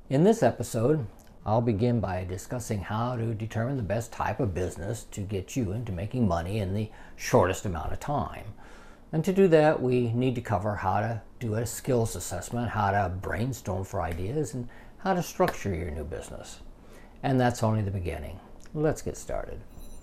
In this episode, I'll begin by discussing how to determine the best type of business to get you into making money in the shortest amount of time. And to do that, we need to cover how to do a skills assessment, how to brainstorm for ideas, and how to structure your new business. And that's only the beginning. Let's get started.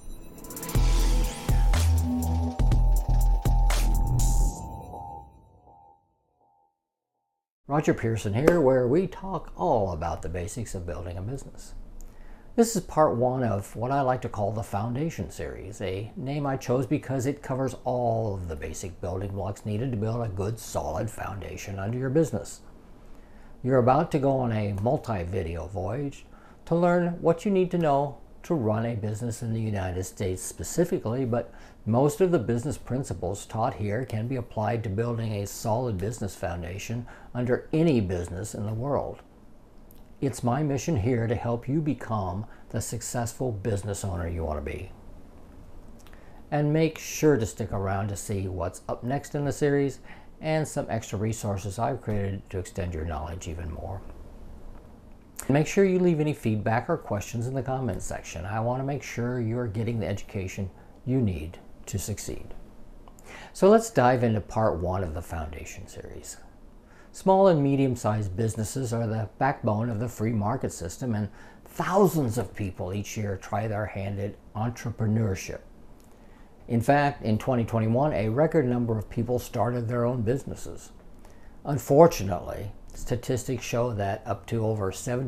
Roger Pearson here, where we talk all about the basics of building a business. This is part one of what I like to call the Foundation Series, a name I chose because it covers all of the basic building blocks needed to build a good, solid foundation under your business. You're about to go on a multi-video voyage to learn what you need to know to run a business in the United States specifically, but most of the business principles taught here can be applied to building a solid business foundation under any business in the world. It's my mission here to help you become the successful business owner you want to be. And make sure to stick around to see what's up next in the series and some extra resources I've created to extend your knowledge even more. Make sure you leave any feedback or questions in the comments section. I want to make sure you're getting the education you need to succeed. So let's dive into part one of the Foundation Series. Small and medium-sized businesses are the backbone of the free market system, and thousands of people each year try their hand at entrepreneurship. In fact, in 2021, a record number of people started their own businesses. Unfortunately, statistics show that up to over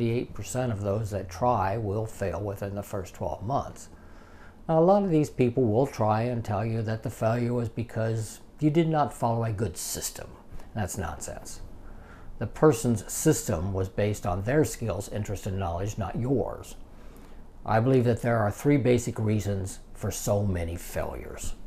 78% of those that try will fail within the first 12 months. Now, a lot of these people will try and tell you that the failure was because you did not follow a good system. That's nonsense. The person's system was based on their skills, interest, and knowledge, not yours. I believe that there are three basic reasons for so many failures.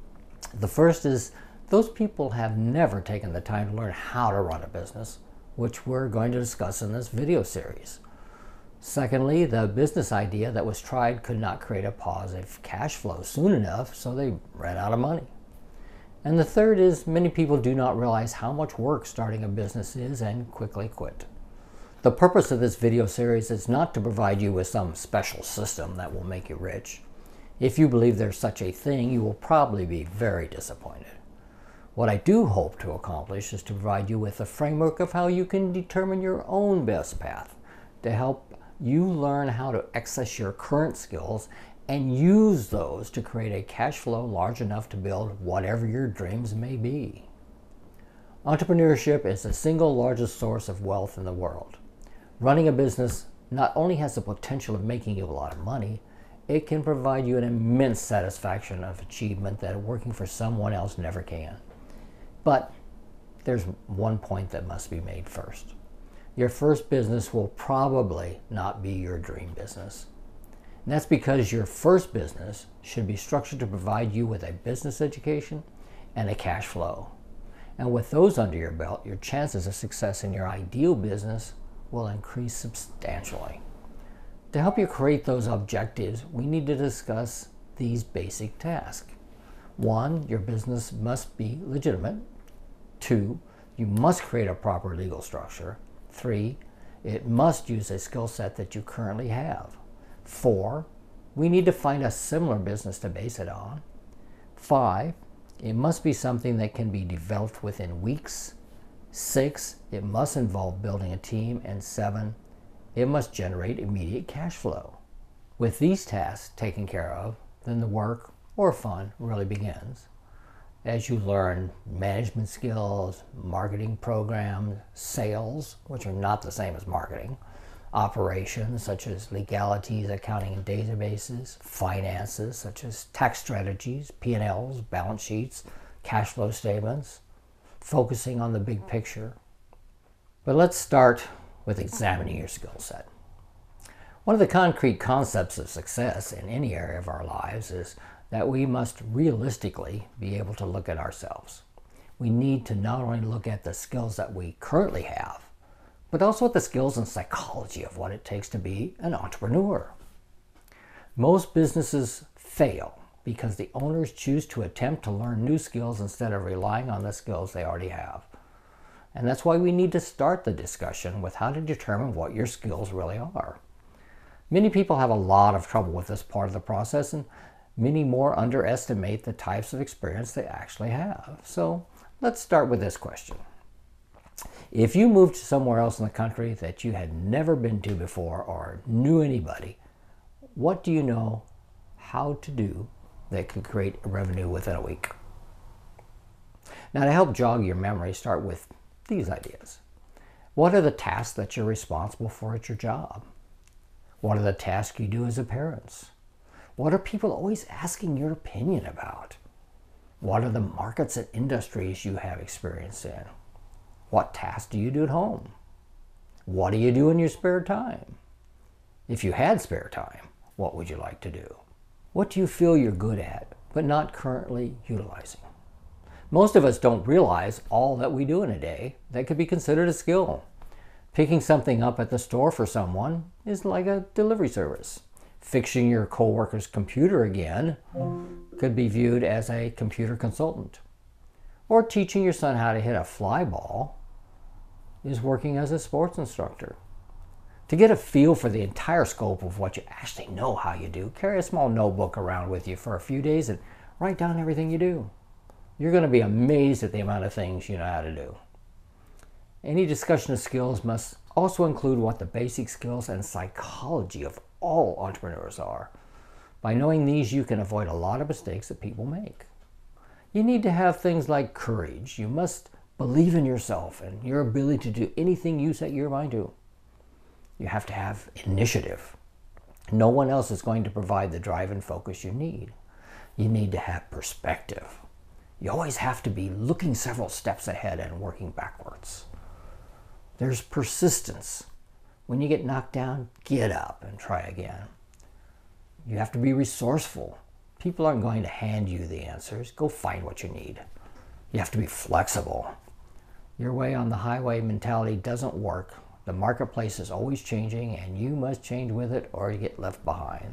The first is those people have never taken the time to learn how to run a business, which we're going to discuss in this video series. Secondly, the business idea that was tried could not create a positive cash flow soon enough, so they ran out of money. And the third is many people do not realize how much work starting a business is and quickly quit. The purpose of this video series is not to provide you with some special system that will make you rich. If you believe there's such a thing, you will probably be very disappointed. What I do hope to accomplish is to provide you with a framework of how you can determine your own best path to help you learn how to access your current skills and use those to create a cash flow large enough to build whatever your dreams may be. Entrepreneurship is the single largest source of wealth in the world. Running a business not only has the potential of making you a lot of money, it can provide you an immense satisfaction of achievement that working for someone else never can. But there's one point that must be made first. Your first business will probably not be your dream business. And that's because your first business should be structured to provide you with a business education and a cash flow. And with those under your belt, your chances of success in your ideal business will increase substantially. To help you create those objectives, we need to discuss these basic tasks. 1, your business must be legitimate. 2, you must create a proper legal structure. 3, it must use a skill set that you currently have. 4, we need to find a similar business to base it on. 5, it must be something that can be developed within weeks. 6, it must involve building a team. And 7, it must generate immediate cash flow. With these tasks taken care of, then the work or fun really begins. As you learn management skills, marketing programs, sales, which are not the same as marketing, operations such as legalities, accounting and databases, finances such as tax strategies, P&Ls, balance sheets, cash flow statements, focusing on the big picture. But let's start with examining your skill set. One of the concrete concepts of success in any area of our lives is that we must realistically be able to look at ourselves. We need to not only look at the skills that we currently have, but also at the skills and psychology of what it takes to be an entrepreneur. Most businesses fail because the owners choose to attempt to learn new skills instead of relying on the skills they already have. And that's why we need to start the discussion with how to determine what your skills really are. Many people have a lot of trouble with this part of the process, and many more underestimate the types of experience they actually have. So let's start with this question. If you moved to somewhere else in the country that you had never been to before or knew anybody, what do you know how to do that could create revenue within a week? Now, to help jog your memory, start with these ideas. What are the tasks that you're responsible for at your job? What are the tasks you do as a parent? What are people always asking your opinion about? What are the markets and industries you have experience in? What tasks do you do at home? What do you do in your spare time? If you had spare time, what would you like to do? What do you feel you're good at, but not currently utilizing? Most of us don't realize all that we do in a day that could be considered a skill. Picking something up at the store for someone is like a delivery service. Fixing your coworker's computer again could be viewed as a computer consultant. Or teaching your son how to hit a fly ball is working as a sports instructor. To get a feel for the entire scope of what you actually know how you do, carry a small notebook around with you for a few days and write down everything you do. You're going to be amazed at the amount of things you know how to do. Any discussion of skills must also include what the basic skills and psychology of all entrepreneurs are. By knowing these, you can avoid a lot of mistakes that people make. You need to have things like courage. You must believe in yourself and your ability to do anything you set your mind to. You have to have initiative. No one else is going to provide the drive and focus you need. You need to have perspective. You always have to be looking several steps ahead and working backwards. There's persistence. When you get knocked down, get up and try again. You have to be resourceful. People aren't going to hand you the answers. Go find what you need. You have to be flexible. Your way on the highway mentality doesn't work. The marketplace is always changing, and you must change with it or you get left behind.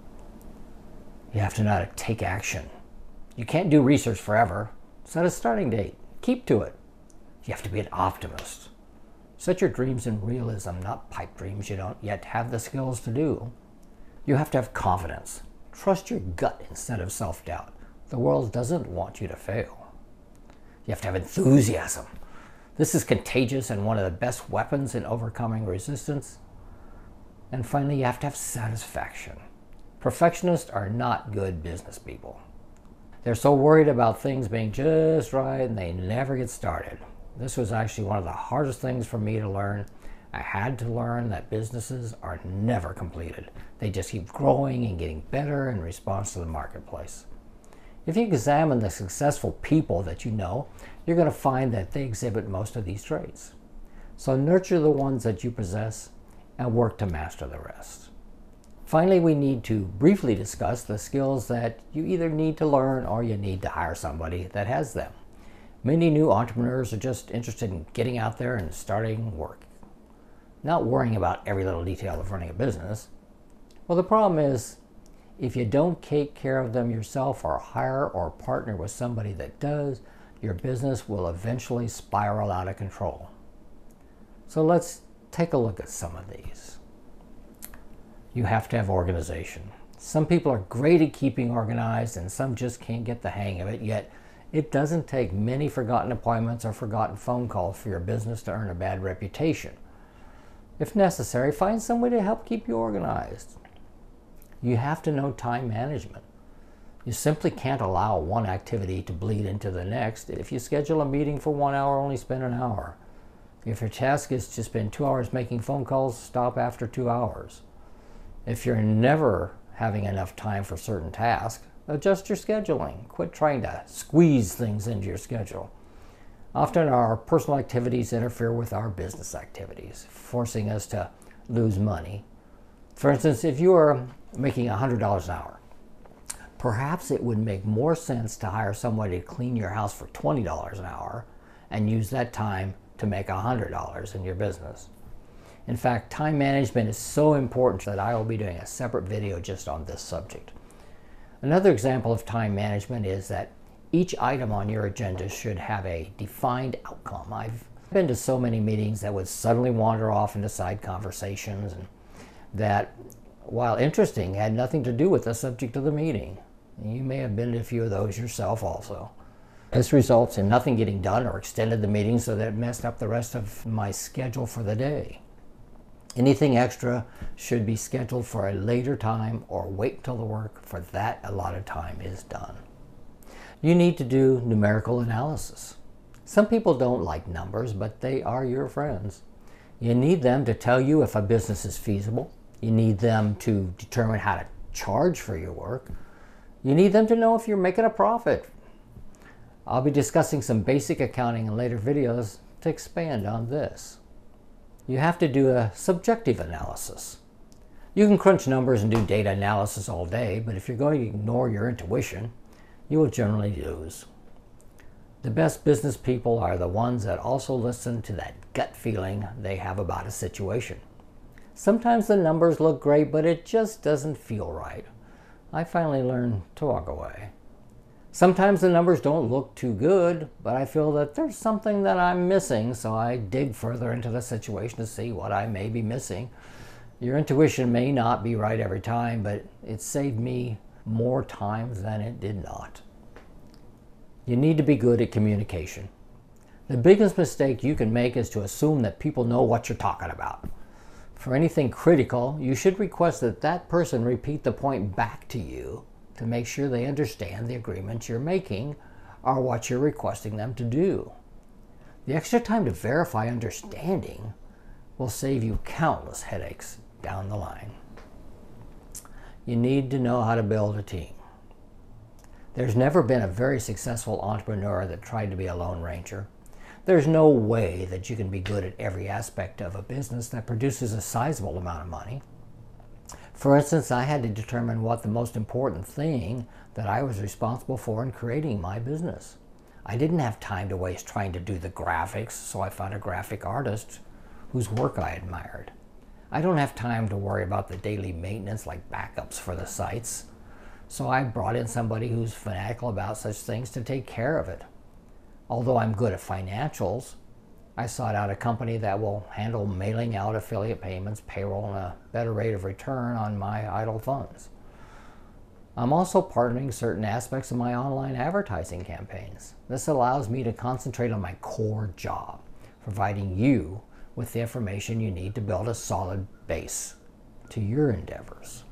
You have to know how to take action. You can't do research forever. Set a starting date. Keep to it. You have to be an optimist. Set your dreams in realism, not pipe dreams you don't yet have the skills to do. You have to have confidence. Trust your gut instead of self-doubt. The world doesn't want you to fail. You have to have enthusiasm. This is contagious and one of the best weapons in overcoming resistance. And finally, you have to have satisfaction. Perfectionists are not good business people. They're so worried about things being just right and they never get started. This was actually one of the hardest things for me to learn. I had to learn that businesses are never completed. They just keep growing and getting better in response to the marketplace. If you examine the successful people that you know, you're going to find that they exhibit most of these traits. So nurture the ones that you possess and work to master the rest. Finally, we need to briefly discuss the skills that you either need to learn or you need to hire somebody that has them. Many new entrepreneurs are just interested in getting out there and starting work, not worrying about every little detail of running a business. Well, the problem is, if you don't take care of them yourself or hire or partner with somebody that does, your business will eventually spiral out of control. So let's take a look at some of these. You have to have organization. Some people are great at keeping organized and some just can't get the hang of it, yet it doesn't take many forgotten appointments or forgotten phone calls for your business to earn a bad reputation. If necessary, find somebody to help keep you organized. You have to know time management. You simply can't allow one activity to bleed into the next. If you schedule a meeting for 1 hour, only spend an hour. If your task is to spend 2 hours making phone calls, stop after 2 hours. If you're never having enough time for certain tasks, adjust your scheduling. Quit trying to squeeze things into your schedule. Often our personal activities interfere with our business activities, forcing us to lose money. For instance, if you are making $100 an hour, perhaps it would make more sense to hire somebody to clean your house for $20 an hour and use that time to make $100 in your business. In fact, time management is so important that I will be doing a separate video just on this subject. Another example of time management is that each item on your agenda should have a defined outcome. I've I've been to so many meetings that would suddenly wander off into side conversations and that, while interesting, had nothing to do with the subject of the meeting. You may have been to a few of those yourself also. This results in nothing getting done or extended the meeting, so that it messed up the rest of my schedule for the day. Anything extra should be scheduled for a later time or wait until the work for that allotted time is done. You need to do numerical analysis. Some people don't like numbers, but they are your friends. You need them to tell you if a business is feasible. You need them to determine how to charge for your work. You need them to know if you're making a profit. I'll be discussing some basic accounting in later videos to expand on this. You have to do a subjective analysis. You can crunch numbers and do data analysis all day, but if you're going to ignore your intuition, you will generally lose. The best business people are the ones that also listen to that gut feeling they have about a situation. Sometimes the numbers look great, but it just doesn't feel right. I finally learned to walk away. Sometimes the numbers don't look too good, but I feel that there's something that I'm missing, so I dig further into the situation to see what I may be missing. Your intuition may not be right every time, but it saved me more times than it did not. You need to be good at communication. The biggest mistake you can make is to assume that people know what you're talking about. For anything critical, you should request that that person repeat the point back to you to make sure they understand the agreements you're making or what you're requesting them to do. The extra time to verify understanding will save you countless headaches down the line. You need to know how to build a team. There's never been a very successful entrepreneur that tried to be a lone ranger. There's no way that you can be good at every aspect of a business that produces a sizable amount of money. For instance, I had to determine what the most important thing that I was responsible for in creating my business. I didn't have time to waste trying to do the graphics, so I found a graphic artist whose work I admired. I don't have time to worry about the daily maintenance like backups for the sites, so I brought in somebody who's fanatical about such things to take care of it. Although I'm good at financials, I sought out a company that will handle mailing out affiliate payments, payroll, and a better rate of return on my idle funds. I'm also partnering certain aspects of my online advertising campaigns. This allows me to concentrate on my core job, providing you with the information you need to build a solid base to your endeavors.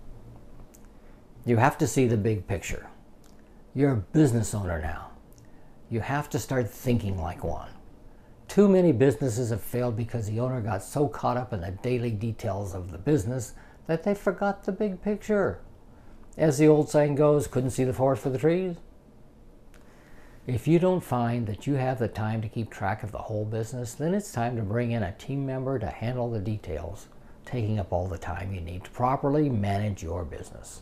You have to see the big picture. You're a business owner now. You have to start thinking like one. Too many businesses have failed because the owner got so caught up in the daily details of the business that they forgot the big picture. As the old saying goes, couldn't see the forest for the trees. If you don't find that you have the time to keep track of the whole business, then it's time to bring in a team member to handle the details, taking up all the time you need to properly manage your business.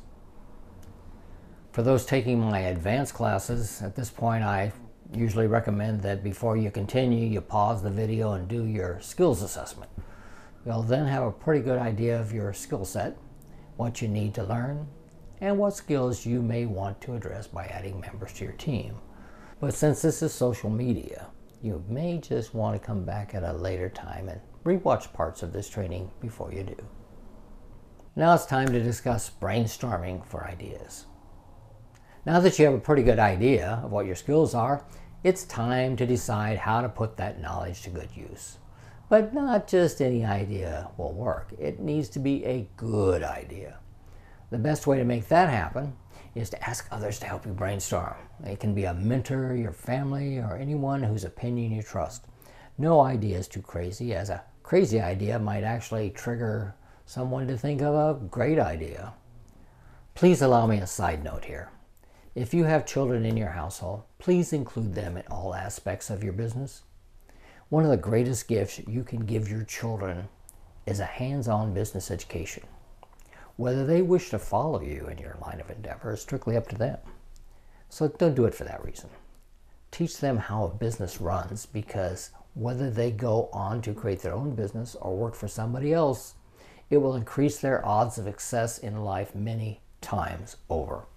For those taking my advanced classes, at this point I usually recommend that before you continue, you pause the video and do your skills assessment. You'll then have a pretty good idea of your skill set, what you need to learn, and what skills you may want to address by adding members to your team. But since this is social media, you may just want to come back at a later time and rewatch parts of this training before you do. Now it's time to discuss brainstorming for ideas. Now that you have a pretty good idea of what your skills are, it's time to decide how to put that knowledge to good use. But not just any idea will work. It needs to be a good idea. The best way to make that happen is to ask others to help you brainstorm. It can be a mentor, your family, or anyone whose opinion you trust. No idea is too crazy, as a crazy idea might actually trigger someone to think of a great idea. Please allow me a side note here. If you have children in your household, please include them in all aspects of your business. One of the greatest gifts you can give your children is a hands-on business education. Whether they wish to follow you in your line of endeavor is strictly up to them. So don't do it for that reason. Teach them how a business runs, because whether they go on to create their own business or work for somebody else, it will increase their odds of success in life many times over.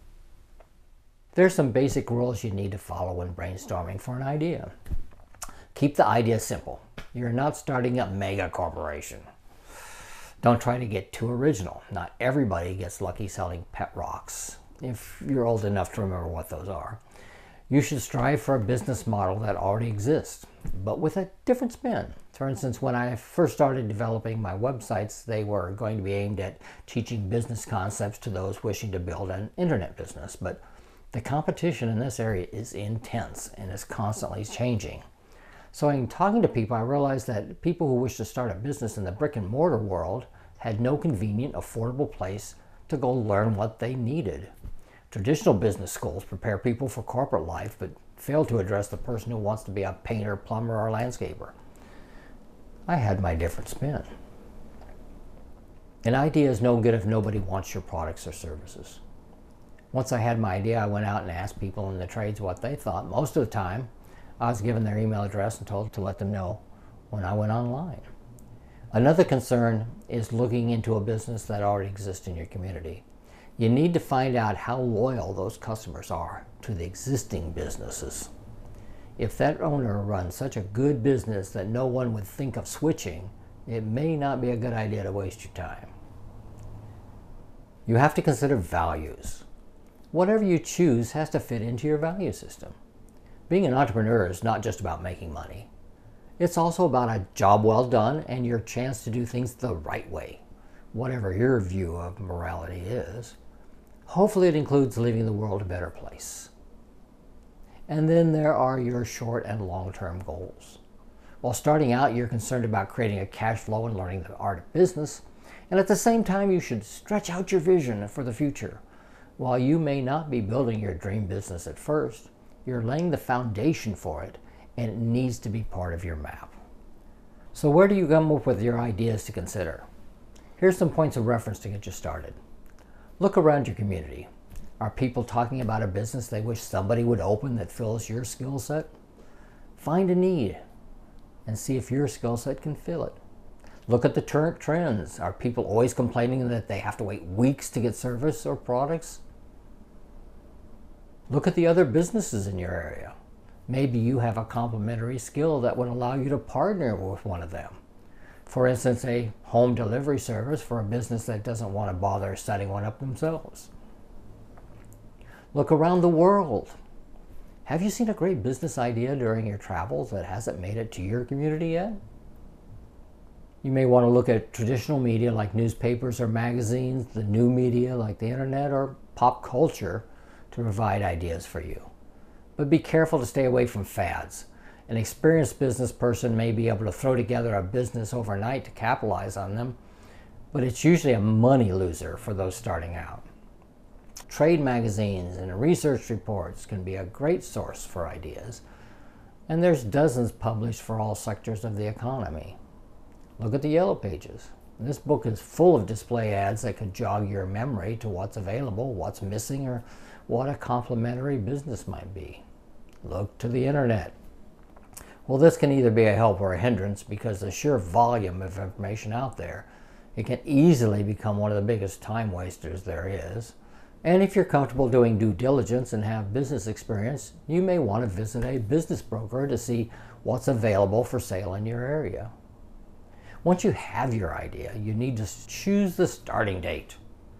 There's some basic rules you need to follow when brainstorming for an idea. Keep the idea simple. You're not starting a mega corporation. Don't try to get too original. Not everybody gets lucky selling pet rocks, if you're old enough to remember what those are. You should strive for a business model that already exists, but with a different spin. For instance, when I first started developing my websites, they were going to be aimed at teaching business concepts to those wishing to build an internet business. But the competition in this area is intense and is constantly changing. So in talking to people, I realized that people who wish to start a business in the brick and mortar world had no convenient, affordable place to go learn what they needed. Traditional business schools prepare people for corporate life, but fail to address the person who wants to be a painter, plumber, or landscaper. I had my different spin. An idea is no good if nobody wants your products or services. Once I had my idea, I went out and asked people in the trades what they thought. Most of the time, I was given their email address and told to let them know when I went online. Another concern is looking into a business that already exists in your community. You need to find out how loyal those customers are to the existing businesses. If that owner runs such a good business that no one would think of switching, it may not be a good idea to waste your time. You have to consider values. Whatever you choose has to fit into your value system. Being an entrepreneur is not just about making money. It's also about a job well done and your chance to do things the right way, whatever your view of morality is. Hopefully it includes leaving the world a better place. And then there are your short and long-term goals. While starting out, you're concerned about creating a cash flow and learning the art of business, and at the same time, you should stretch out your vision for the future. While you may not be building your dream business at first, you're laying the foundation for it, and it needs to be part of your map. So where do you come up with your ideas to consider? Here's some points of reference to get you started. Look around your community. Are people talking about a business they wish somebody would open that fills your skill set? Find a need and see if your skill set can fill it. Look at the current trends. Are people always complaining that they have to wait weeks to get service or products? Look at the other businesses in your area. Maybe you have a complementary skill that would allow you to partner with one of them. For instance, a home delivery service for a business that doesn't want to bother setting one up themselves. Look around the world. Have you seen a great business idea during your travels that hasn't made it to your community yet? You may want to look at traditional media like newspapers or magazines, the new media like the internet or pop culture to provide ideas for you. But be careful to stay away from fads. An experienced business person may be able to throw together a business overnight to capitalize on them, but it's usually a money loser for those starting out. Trade magazines and research reports can be a great source for ideas, and there's dozens published for all sectors of the economy. Look at the Yellow Pages. This book is full of display ads that could jog your memory to what's available, what's missing, or what a complementary business might be. Look to the internet. Well, this can either be a help or a hindrance because the sheer volume of information out there, it can easily become one of the biggest time wasters there is. And if you're comfortable doing due diligence and have business experience, you may want to visit a business broker to see what's available for sale in your area. Once you have your idea, you need to choose the starting date.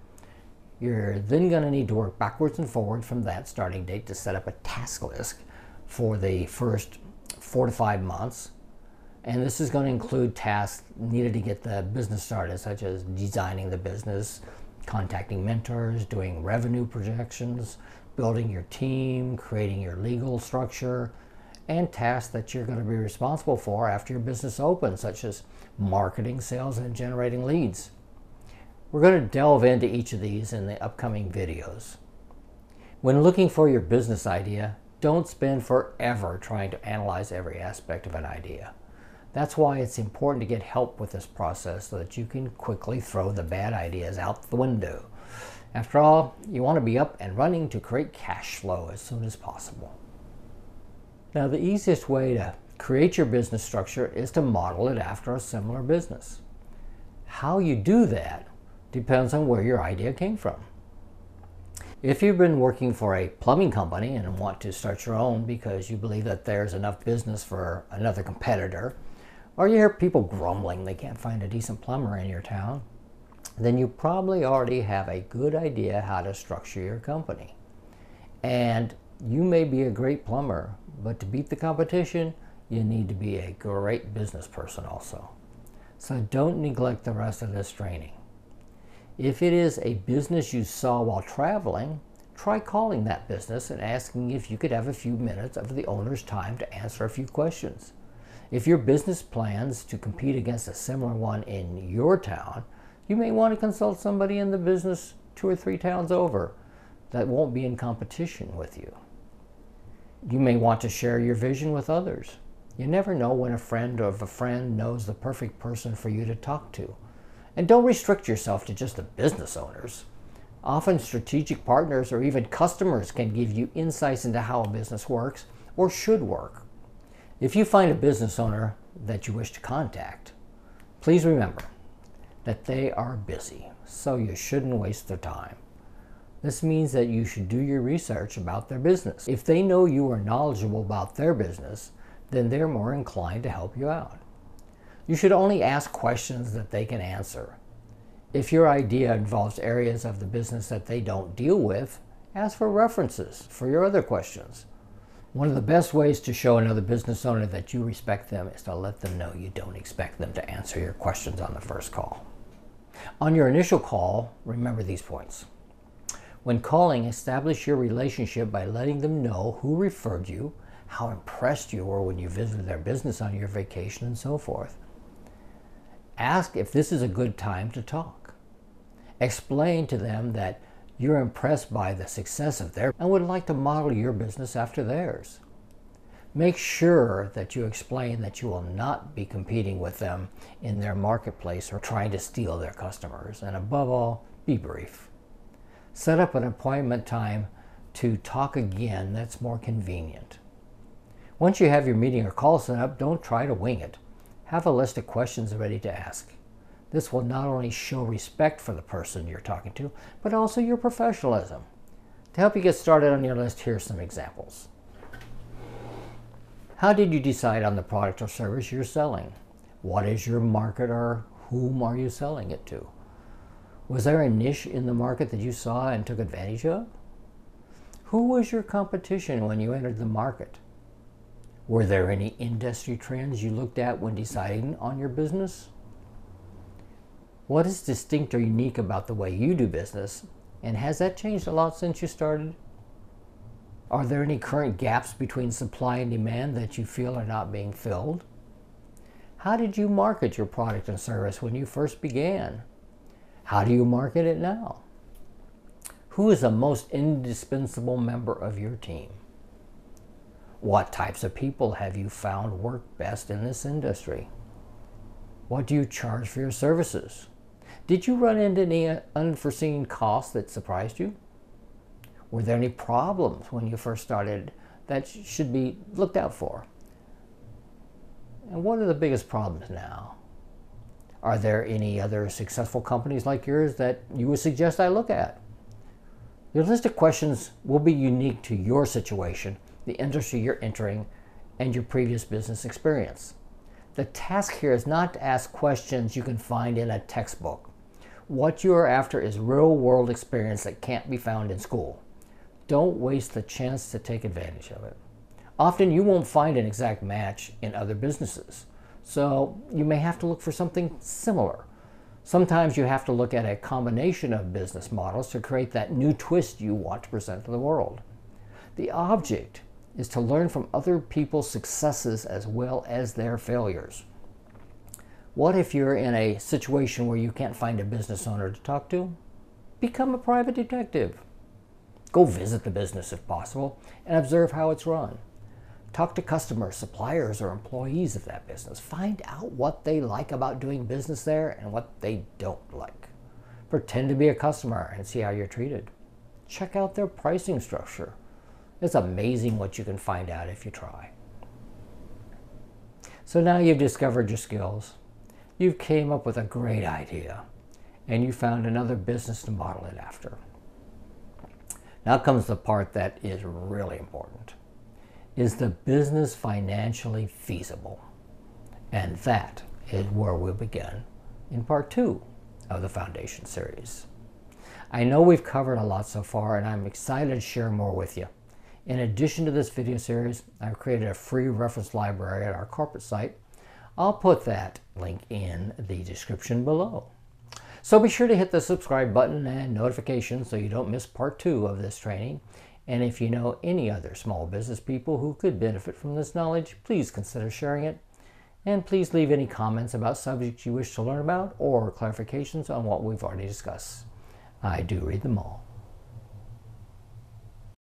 You're then going to need to work backwards and forward from that starting date to set up a task list for the first 4 to 5 months. And this is going to include tasks needed to get the business started, such as designing the business, contacting mentors, doing revenue projections, building your team, creating your legal structure, and tasks that you're going to be responsible for after your business opens, such as marketing, sales, and generating leads. We're going to delve into each of these in the upcoming videos. When looking for your business idea, don't spend forever trying to analyze every aspect of an idea. That's why it's important to get help with this process so that you can quickly throw the bad ideas out the window. After all, you want to be up and running to create cash flow as soon as possible. Now, the easiest way to create your business structure is to model it after a similar business. How you do that depends on where your idea came from. If you've been working for a plumbing company and want to start your own because you believe that there's enough business for another competitor, or you hear people grumbling they can't find a decent plumber in your town, then you probably already have a good idea how to structure your company. And you may be a great plumber, but to beat the competition, you need to be a great business person also. So don't neglect the rest of this training. If it is a business you saw while traveling, try calling that business and asking if you could have a few minutes of the owner's time to answer a few questions. If your business plans to compete against a similar one in your town, you may want to consult somebody in the business 2 or 3 towns over that won't be in competition with you. You may want to share your vision with others. You never know when a friend of a friend knows the perfect person for you to talk to. And don't restrict yourself to just the business owners. Often strategic partners or even customers can give you insights into how a business works or should work. If you find a business owner that you wish to contact, please remember that they are busy, so you shouldn't waste their time. This means that you should do your research about their business. If they know you are knowledgeable about their business, then they're more inclined to help you out. You should only ask questions that they can answer. If your idea involves areas of the business that they don't deal with, ask for references for your other questions. One of the best ways to show another business owner that you respect them is to let them know you don't expect them to answer your questions on the first call. On your initial call, remember these points. When calling, establish your relationship by letting them know who referred you, how impressed you were when you visited their business on your vacation, and so forth. Ask if this is a good time to talk. Explain to them that you're impressed by the success of theirs and would like to model your business after theirs. Make sure that you explain that you will not be competing with them in their marketplace or trying to steal their customers. And above all, be brief. Set up an appointment time to talk again that's more convenient. Once you have your meeting or call set up, don't try to wing it. Have a list of questions ready to ask. This will not only show respect for the person you're talking to, but also your professionalism. To help you get started on your list, here's some examples. How did you decide on the product or service you're selling? What is your market, or whom are you selling it to? Was there a niche in the market that you saw and took advantage of? Who was your competition when you entered the market? Were there any industry trends you looked at when deciding on your business? What is distinct or unique about the way you do business, and has that changed a lot since you started? Are there any current gaps between supply and demand that you feel are not being filled? How did you market your product and service when you first began? How do you market it now? Who is the most indispensable member of your team? What types of people have you found work best in this industry? What do you charge for your services? Did you run into any unforeseen costs that surprised you? Were there any problems when you first started that should be looked out for? And what are the biggest problems now? Are there any other successful companies like yours that you would suggest I look at? Your list of questions will be unique to your situation, the industry you're entering, and your previous business experience. The task here is not to ask questions you can find in a textbook. What you are after is real-world experience that can't be found in school. Don't waste the chance to take advantage of it. Often you won't find an exact match in other businesses, so you may have to look for something similar. Sometimes you have to look at a combination of business models to create that new twist you want to present to the world. The object is to learn from other people's successes as well as their failures. What if you're in a situation where you can't find a business owner to talk to? Become a private detective. Go visit the business if possible and observe how it's run. Talk to customers, suppliers, or employees of that business. Find out what they like about doing business there and what they don't like. Pretend to be a customer and see how you're treated. Check out their pricing structure. It's amazing what you can find out if you try. So now you've discovered your skills. You've came up with a great idea, and you found another business to model it after. Now comes the part that is really important. Is the business financially feasible? And that is where we'll begin in part 2 of the Foundation series. I know we've covered a lot so far, and I'm excited to share more with you. In addition to this video series, I've created a free reference library at our corporate site. I'll put that link in the description below. So be sure to hit the subscribe button and notifications so you don't miss part 2 of this training. And if you know any other small business people who could benefit from this knowledge, please consider sharing it. And please leave any comments about subjects you wish to learn about or clarifications on what we've already discussed. I do read them all.